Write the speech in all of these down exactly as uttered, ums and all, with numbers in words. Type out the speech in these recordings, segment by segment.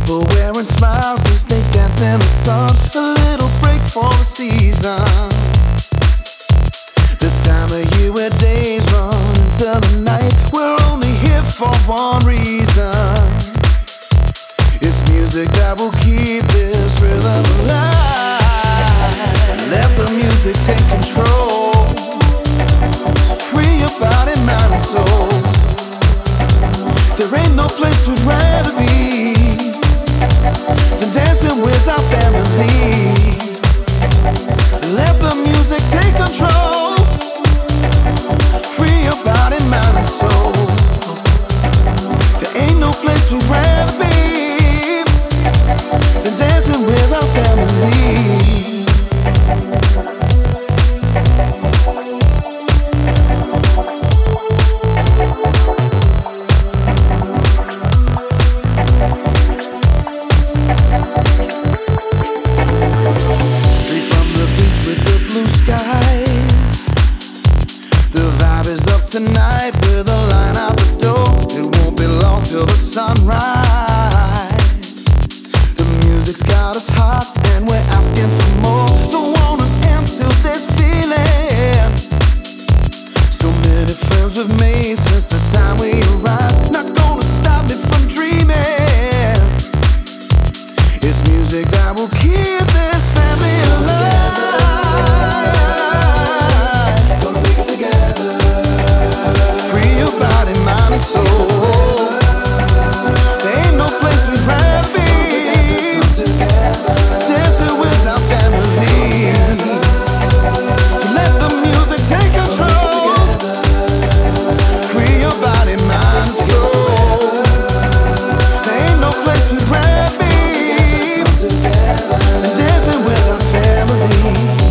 People wearing smiles as they dance in the sun. A little break for the season. The time of year where days run into the night. We're only here for one reason. It's music that will keep this rhythm alive. Let the music take control. Free your body, mind and soul. There ain't no place we'd rather be than dancing with our family. Let the music take control. Free your body, mind and soul. There ain't no place we'd rather be than dancing with our family. Tonight with a line out the door. It won't be long till the sunrise. The music's got us hot and we're asking for more. Don't wanna end till this feeling. So many friends we've made since the time we arrived. Not gonna stop me from dreaming. It's music that will keep this family alive. Gonna make it together. Free your body, mind and soul. There ain't no place we'd rather be. Dancing with our family. Let the music take control. Free your body, mind and soul. There ain't no place we'd rather be. Dancing with our family.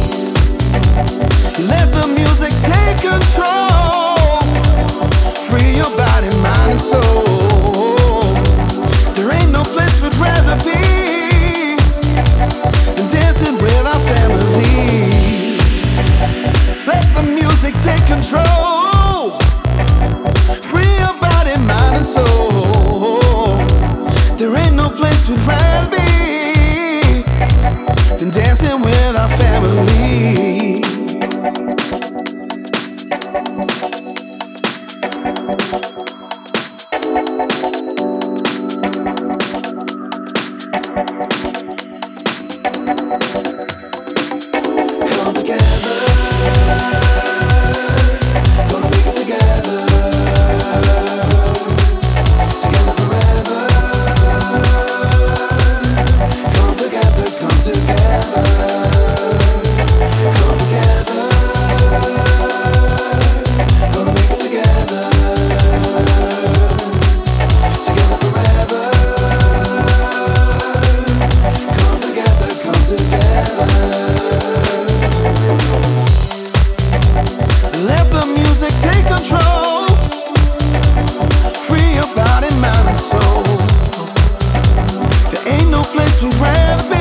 Let the music take control. Free your body, mind and soul. There ain't no place we'd rather be than dancing with our family. Let the music take control. Free your body, mind and soul. There ain't no place we'd rather be than dancing with our family. Let the music take control. Free your body, mind and soul. There ain't no place we'd rather be.